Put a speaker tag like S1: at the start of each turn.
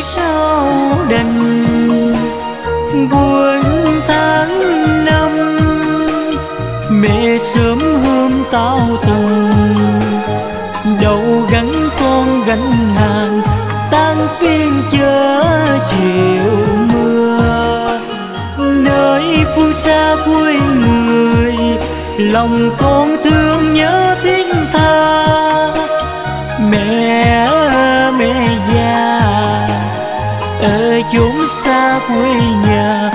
S1: sao đành buồn tháng năm. Mẹ sớm hôm tao từng đầu gánh con gánh hàng, tan phiên chớ chiều mưa. Nơi phương xa quê người, lòng con thương nhớ tiếng tha. Mẹ mẹ già ở chốn xa quê nhà,